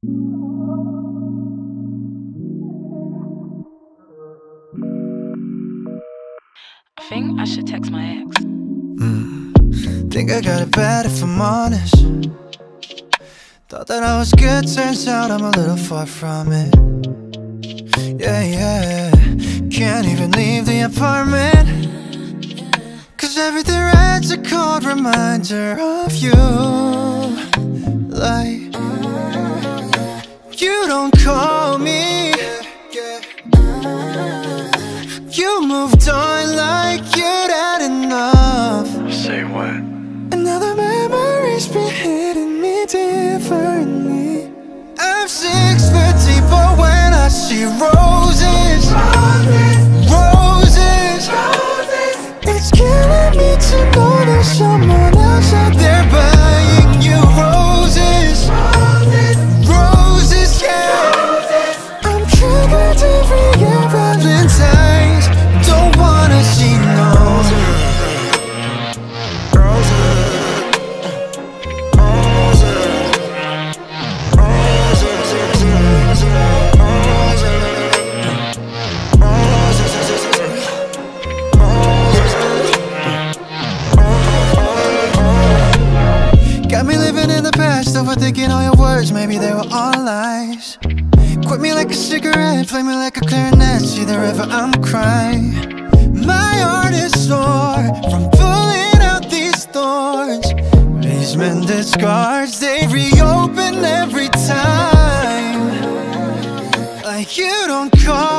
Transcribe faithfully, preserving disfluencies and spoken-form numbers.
I think I should text my ex. mm. Think I got it bad if I'm honest. Thought that I was good, turns out I'm a little far from it. Yeah, yeah. Can't even leave the apartment, cause everything writes a cold reminder of you. Like, you don't call me, you moved on like you'd had enough. Say what? And now the memories been hitting me differently. I'm six foot deep, but when I see roses, roses, roses, it's killing me to know there's someone else out there buying you roses, roses, yeah. I'm triggered every year, Valentine's. Don't wanna see no got me living in the past, overthinking all your words, maybe they were all lies. Quit me like a cigarette, play me like a clarinet, see the river, I'm crying. My heart is sore from pulling out these thorns. These mended scars, they reopen every time. Like you don't call